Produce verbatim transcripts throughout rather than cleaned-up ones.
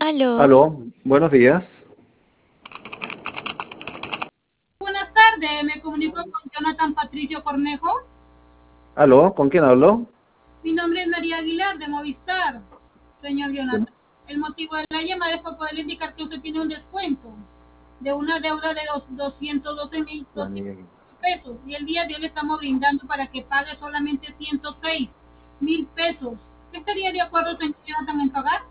Aló. Aló, buenos días. Buenas tardes, me comunico con Jonathan Patricio Cornejo. Aló, ¿con quién hablo? Mi nombre es María Aguilar de Movistar, señor Jonathan. El motivo de la llamada es para poder indicar que usted tiene un descuento de una deuda de dos, doscientos doce mil pesos y el día de hoy le estamos brindando para que pague solamente ciento seis mil pesos. ¿Qué estaría de acuerdo, señor Jonathan, en pagar?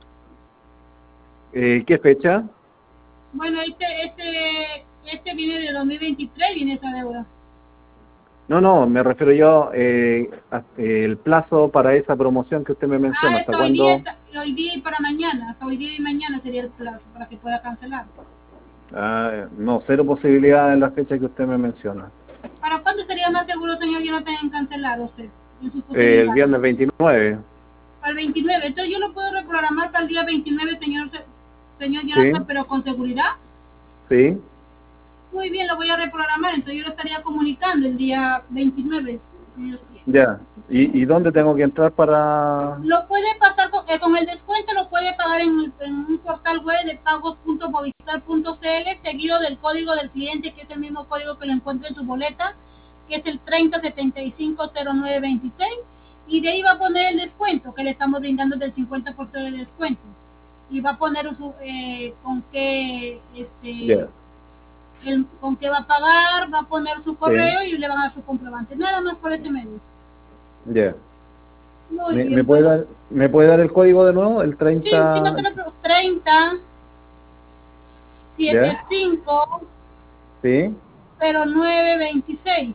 Eh, ¿Qué fecha? Bueno, este, este, este viene de dos mil veintitrés, viene esa deuda. No, no, me refiero yo eh, a- eh, el plazo para esa promoción que usted me menciona. Ah, ¿Hasta hasta hoy día, cuándo? hasta hoy día y para mañana, hasta hoy día y mañana sería el plazo para que pueda cancelar. Ah, no, cero posibilidad en la fecha que usted me menciona. ¿Para cuándo sería más seguro, señor Jonathan, en cancelar usted en sus Eh, el posibilidades? viernes veintinueve. Para el veintinueve, entonces yo lo puedo reprogramar para el día veintinueve, señor, señor Sí, Jonathan, pero con seguridad. sí, Muy bien, lo voy a reprogramar, entonces yo lo estaría comunicando el día veintinueve, señor. ya. ¿Y, y dónde tengo que entrar para...? Lo puede pasar con, eh, con el descuento, lo puede pagar en, en un portal web de pagos punto movistar punto cl, seguido del código del cliente, que es el mismo código que lo encuentra en su boleta, que es el treinta setenta y cinco cero nueve veintiséis, y de ahí va a poner el descuento que le estamos brindando del cincuenta por ciento de descuento, y va a poner su, eh, con qué este Ya, el, con qué va a pagar, va a poner su sí, correo y le van a dar su comprobante, nada más por ese medio. ya. Muy ¿Me, me bien, puede pues dar, me puede dar el código de nuevo? El sí, sí, no treinta... te lo preocupes. treinta setenta y ¿Ya? cinco Sí, cero nueve veintiséis.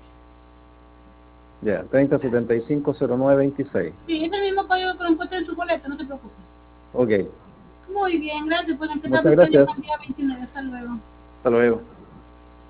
ya. treinta setenta y cinco cero nueve veintiséis. Sí, es el mismo código que lo encuentra en su boleta, no se preocupe. Ok, Muy bien, gracias. Pues en que muchas estamos el gracias. día veintinueve. Hasta luego. Hasta luego.